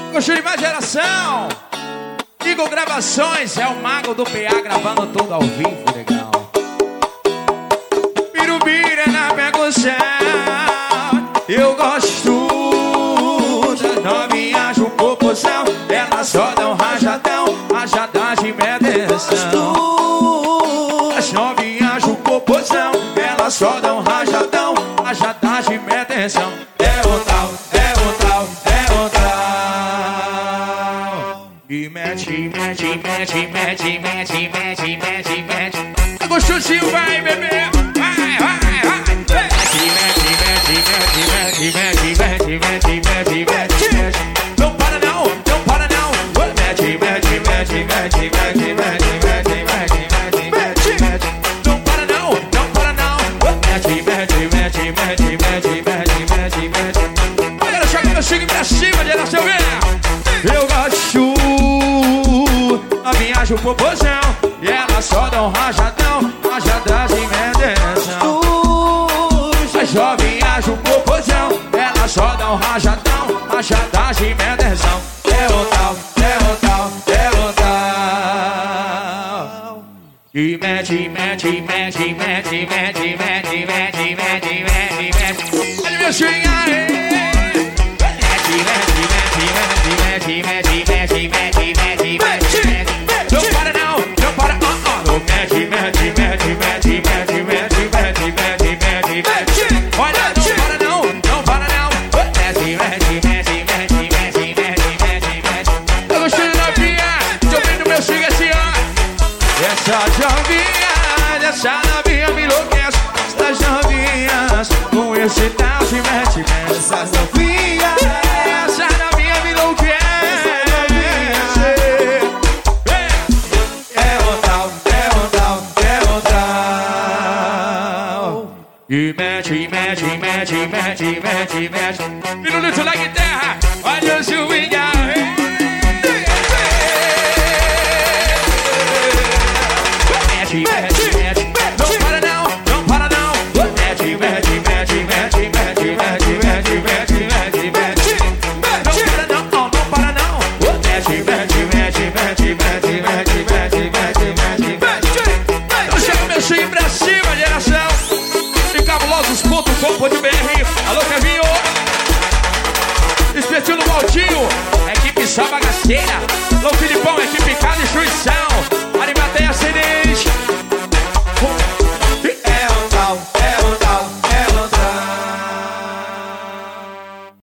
Gostou de mais geração? Igor Gravações, é o mago do PA gravando tudo ao vivo, legal. Pirubira na percussão, eu gosto das novinhas do popozão. Elas só dão rajadão, rajadão de medeção. As novinhas do popozão, elas só dão rajadão, rajadão de medeção. É o tal, é o tal, é o tal. E mete, mete, mete, mete, mete, mete, mete, mete. Gostosinho, vai, bebê. Vai, vai, vai. Mete, mete, mete, mete, mete, mete, mete, mete, mete, mete. Não para não, não para não. Mete, mete, mete, mete, mete, mete, mete, mete, mete, mete, mete. Não para não, não para não. Mete, mete, mete, mete, mete, mete, mete, mete. Olha, joga meu chique pra cima, geração V. Eu gosto da minha popozão, e elas só dão rajadão, rajadão de medeção. As novinhas do popozão, elas só dão rajadão, rajadão de medeção. É o tal, é o tal, é o tal. E mete, mete, mete, mete, mete, mete, mete, mete, mete, mete. Olha meu swing aí. Mete, mete, mete, mete, mete, mete, mete, mete, mete, mete. Não para não, não para, mete, mete, mete, mete, mete, mete, mete, mete, mete, mete. Olha, não para não, não para não. Mete, mete, mete, mete, mete, mete, mete, mete. Eu gostei da novinha, tô vendo meu swing assim, ó. Essa novinha me enlouquece. Essas novinhas, com esse tal se mete, mete. Essas novinhas, essa novinha me enlouquece. E mete, mete, mete, mete, mete, mete. Minuto na guitarra, olha o swing aí. Mete, mete, mete, não para não, não para não. Mete, mete, mete, mete, mete, mete, mete, mete, mete, mete. Não para não, não para não. Mete, mete, mete, mete, mete, mete, mete, mete, mete, mete. Eu chego meu swing pra cima, geração. Cabulosos.com.br. Alô, Kevinho. Especial no Valtinho, equipe Sá Bagaceira. Alô, Filipão, equipe Cada Instituição.